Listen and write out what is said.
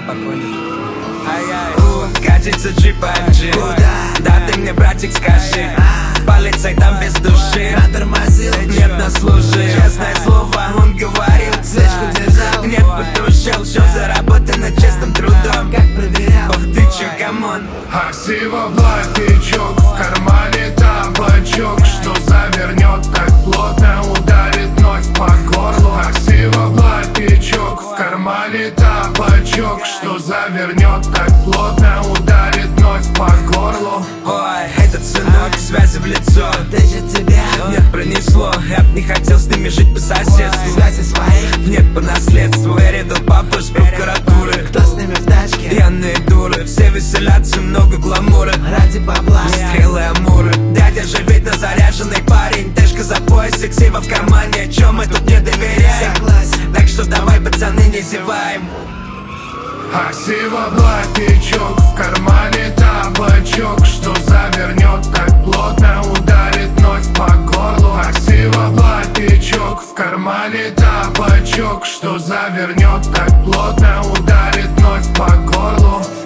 Катится джип MG. Да ты мне, братик, скажи, полицай там без души, нет, на служи. Честное слово, он говорил, слежку держал, нет, потрущал, все заработано честным трудом. Как проверял, ох ты чё, камон. Аксива, блатничок, в кармане табачок, что завернет так плотно, ударит ночь по горлу. Аксива, блатничок, в кармане табачок, что завернет так плотно, ударит ночь по горлу. Ой, этот сынок, связи в лицо, Даже тебя нет, пронесло. Я б не хотел с ними жить по соседству, связи своих, нет, по наследству. Я рядом папа с прокуратуры, кто с ними в тачке? пьяные дуры, все веселятся, много гламура, Ради бабла, стрелы амуры. Дядя же видно заряженный парень, тэшка за пояс, сексива в кармане. Чё мы тут не доверяем? согласен. Так что давай, пацаны, не зеваем. Аксива, блатничок, в кармане табачок, что завернет так плотно, ударит ночь по горлу. Аксива, блатничок, в кармане табачок, что завернет так плотно, ударит ночь по горлу.